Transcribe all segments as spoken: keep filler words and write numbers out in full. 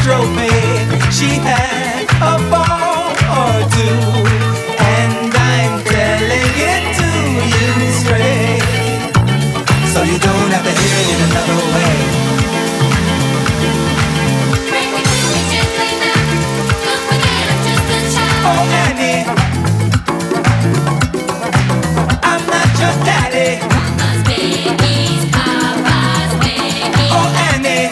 trophy. She had a ball or two, and I'm telling it to you straight, so you don't have to hear it in another way. Bring me, bring me gently now. Don't forget I'm just a child. Oh Annie, I'm not your daddy. Mama's baby's Papa's baby. Oh Annie,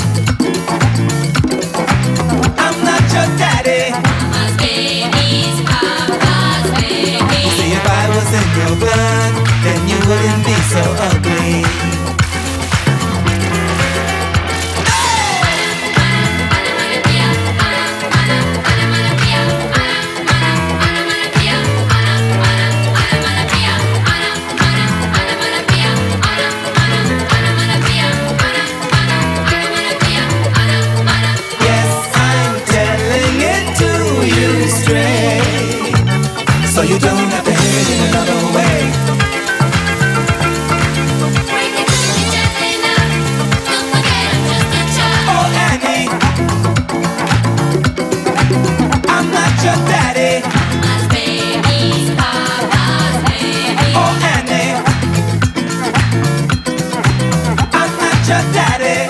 I'm not your daddy. Mama's baby's Papa's baby. See, if I was in your blood, then you wouldn't be so ugly. Yes, I'm telling it to you straight, so you don't have to hear it in another way. Bring me, bring me gently now. Don't forget I'm just a child. Oh Annie, I'm not your daddy. Mama's baby's Papa's baby. Oh Annie, I'm not your daddy.